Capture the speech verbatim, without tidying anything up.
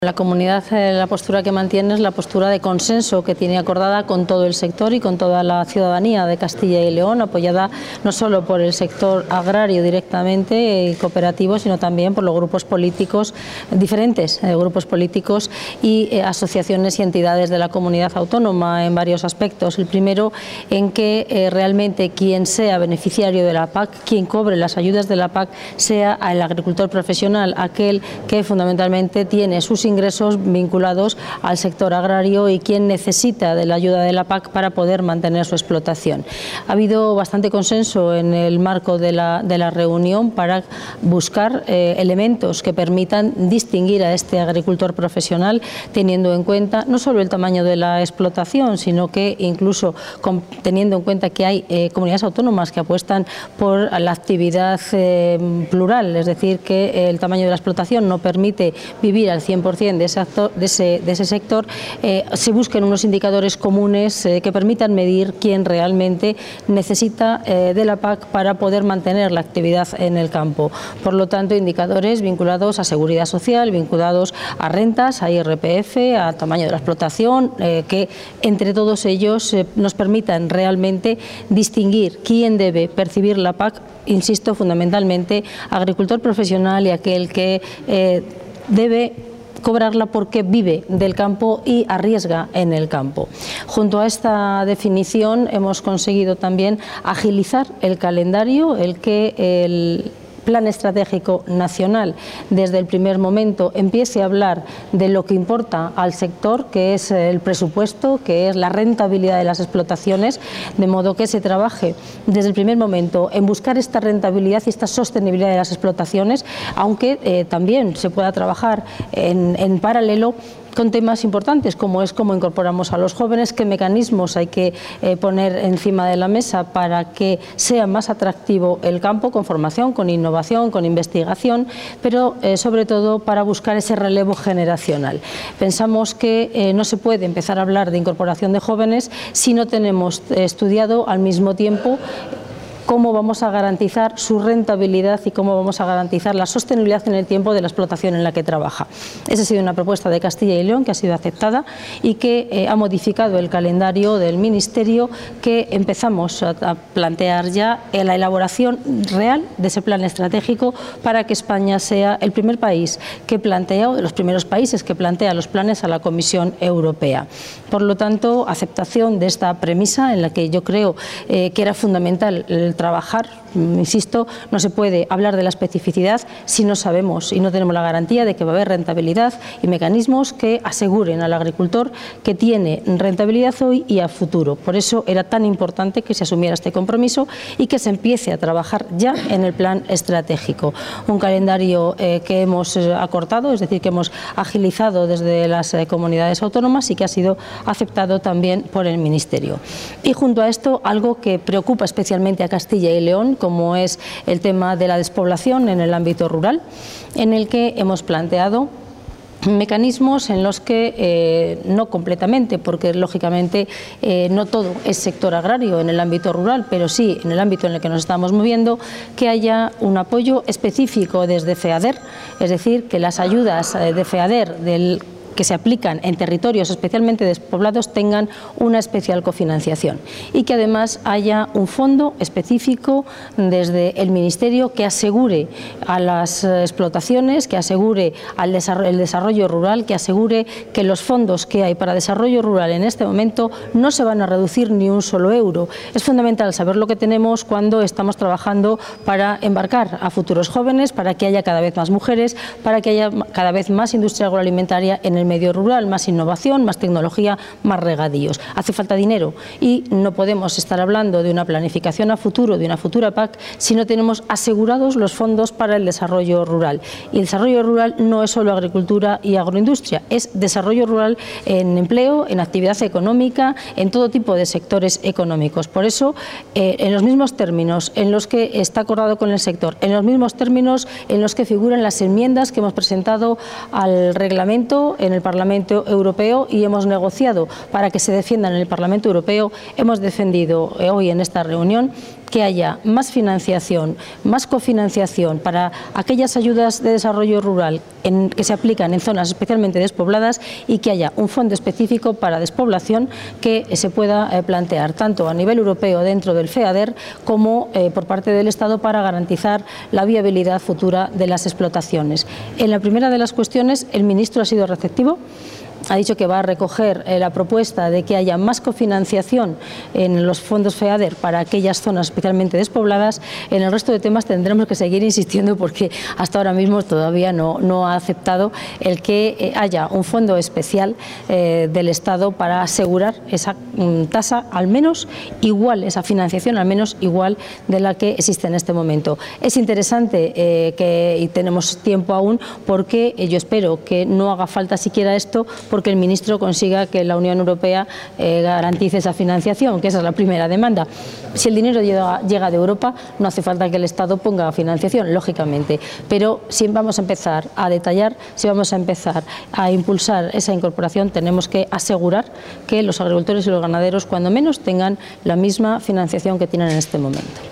La comunidad, eh, la postura que mantiene es la postura de consenso que tiene acordada con todo el sector y con toda la ciudadanía de Castilla y León, apoyada no solo por el sector agrario directamente y cooperativo, sino también por los grupos políticos, diferentes eh, grupos políticos y eh, asociaciones y entidades de la comunidad autónoma en varios aspectos. El primero, en que eh, realmente quien sea beneficiario de la P A C, quien cobre las ayudas de la P A C, sea el agricultor profesional, aquel que fundamentalmente tiene sus ingresos vinculados al sector agrario y quien necesita de la ayuda de la P A C para poder mantener su explotación. Ha habido bastante consenso en el marco de la, de la reunión para buscar eh, elementos que permitan distinguir a este agricultor profesional, teniendo en cuenta no solo el tamaño de la explotación, sino que incluso con, teniendo en cuenta que hay eh, comunidades autónomas que apuestan por la actividad eh, plural, es decir, que el tamaño de la explotación no permite vivir al cien por cien de ese, actor, de ese, de ese sector, eh, se busquen unos indicadores comunes eh, que permitan medir quién realmente necesita eh, de la P A C para poder mantener la actividad en el campo. Por lo tanto, indicadores vinculados a seguridad social, vinculados a rentas, a I R P F, a tamaño de la explotación, eh, que entre todos ellos eh, nos permitan realmente distinguir quién debe percibir la P A C, insisto, fundamentalmente agricultor profesional y aquel que eh, debe cobrarla porque vive del campo y arriesga en el campo. Junto a esta definición hemos conseguido también agilizar el calendario, el que el Plan Estratégico Nacional desde el primer momento empiece a hablar de lo que importa al sector, que es el presupuesto, que es la rentabilidad de las explotaciones, de modo que se trabaje desde el primer momento en buscar esta rentabilidad y esta sostenibilidad de las explotaciones, aunque eh, también se pueda trabajar en, en paralelo con temas importantes como es cómo incorporamos a los jóvenes, qué mecanismos hay que eh, poner encima de la mesa para que sea más atractivo el campo, con formación, con innovación, con investigación, pero eh, sobre todo para buscar ese relevo generacional. Pensamos que eh, no se puede empezar a hablar de incorporación de jóvenes si no tenemos eh, estudiado al mismo tiempo cómo vamos a garantizar su rentabilidad y cómo vamos a garantizar la sostenibilidad en el tiempo de la explotación en la que trabaja. Esa ha sido una propuesta de Castilla y León que ha sido aceptada y que eh, ha modificado el calendario del Ministerio, que empezamos a, a plantear ya en la elaboración real de ese plan estratégico para que España sea el primer país que plantea, o de los primeros países que plantea los planes a la Comisión Europea. Por lo tanto, aceptación de esta premisa en la que yo creo eh, que era fundamental el trabajar, insisto, no se puede hablar de la especificidad si no sabemos y no tenemos la garantía de que va a haber rentabilidad y mecanismos que aseguren al agricultor que tiene rentabilidad hoy y a futuro. Por eso era tan importante que se asumiera este compromiso y que se empiece a trabajar ya en el plan estratégico. Un calendario eh, que hemos acortado, es decir, que hemos agilizado desde las eh, comunidades autónomas y que ha sido aceptado también por el Ministerio. Y junto a esto, algo que preocupa especialmente a Castilla y León, como es el tema de la despoblación en el ámbito rural, en el que hemos planteado mecanismos en los que, eh, no completamente, porque lógicamente eh, no todo es sector agrario en el ámbito rural, pero sí en el ámbito en el que nos estamos moviendo, que haya un apoyo específico desde FEADER, es decir, que las ayudas de FEADER del que se aplican en territorios especialmente despoblados tengan una especial cofinanciación y que además haya un fondo específico desde el Ministerio que asegure a las explotaciones, que asegure al desarrollo, el desarrollo rural, que asegure que los fondos que hay para desarrollo rural en este momento no se van a reducir ni un solo euro. Es fundamental saber lo que tenemos cuando estamos trabajando para embarcar a futuros jóvenes, para que haya cada vez más mujeres, para que haya cada vez más industria agroalimentaria en el medio rural, más innovación, más tecnología, más regadíos. Hace falta dinero y no podemos estar hablando de una planificación a futuro, de una futura P A C, si no tenemos asegurados los fondos para el desarrollo rural. Y el desarrollo rural no es solo agricultura y agroindustria, es desarrollo rural en empleo, en actividad económica, en todo tipo de sectores económicos. Por eso, eh, en los mismos términos en los que está acordado con el sector, en los mismos términos en los que figuran las enmiendas que hemos presentado al reglamento en el Parlamento Europeo y hemos negociado para que se defiendan en el Parlamento Europeo, hemos defendido hoy en esta reunión que haya más financiación, más cofinanciación para aquellas ayudas de desarrollo rural en, que se aplican en zonas especialmente despobladas y que haya un fondo específico para despoblación que se pueda eh, plantear tanto a nivel europeo dentro del FEADER como eh, por parte del Estado para garantizar la viabilidad futura de las explotaciones. En la primera de las cuestiones el ministro ha sido receptivo. Ha dicho que va a recoger eh, la propuesta de que haya más cofinanciación en los fondos FEADER para aquellas zonas especialmente despobladas. En el resto de temas tendremos que seguir insistiendo porque hasta ahora mismo todavía no, no ha aceptado el que eh, haya un fondo especial eh, del Estado para asegurar esa mm, tasa al menos igual, esa financiación al menos igual de la que existe en este momento. Es interesante eh, que, y tenemos tiempo aún, porque eh, yo espero que no haga falta siquiera esto, porque el ministro consiga que la Unión Europea eh, garantice esa financiación, que esa es la primera demanda. Si el dinero llega, llega de Europa, no hace falta que el Estado ponga financiación, lógicamente, pero si vamos a empezar a detallar, si vamos a empezar a impulsar esa incorporación, tenemos que asegurar que los agricultores y los ganaderos, cuando menos, tengan la misma financiación que tienen en este momento.